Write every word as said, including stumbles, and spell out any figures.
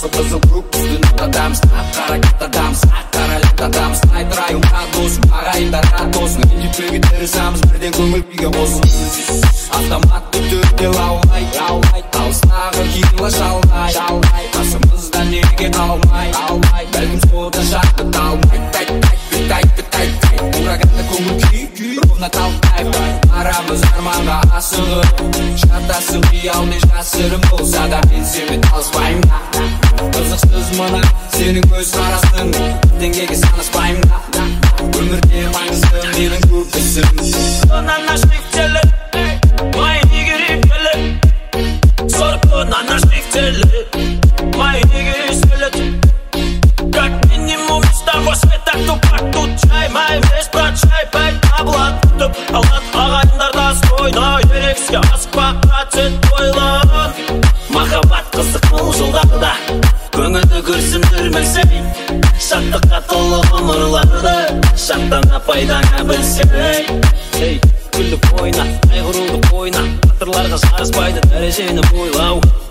жасыл қызыл көк түсті нұрдадамыз қара каттадамыз қара лақтадамыз айтырайым досым ағайындарға тосын ренжітпеуге тырысамыз бірден көңіл күйге қосылып автоматты түрде лаулай алыстағы кило шалғай қасымызда неге қалмай бәлкім сода шақты талмай ураганды көңіл күй ровно талқай арамыз арманға асығып шатасып қиялмен жасырын болса да мен сенімен алыспаймын қызықсыз мына сенің көз қарасың теңгеге санаспаймын өмірде маңызды менің көп ісім на наших целях мои игры пели сорок на наших целях мои игры селят как минимум с того света тупак тут чай май весь прочай пять таблат алат ағайындарда ойнай ерексе асықпа процент ойлан махаббат қызық бұл жылдарда көңілді күрсіндірмесей шаттыққа толы ғұмырларды шаттана пайдаңа білсей күліп ойна қайғыруды қойна батырларға жараспайды дәрежені бойлау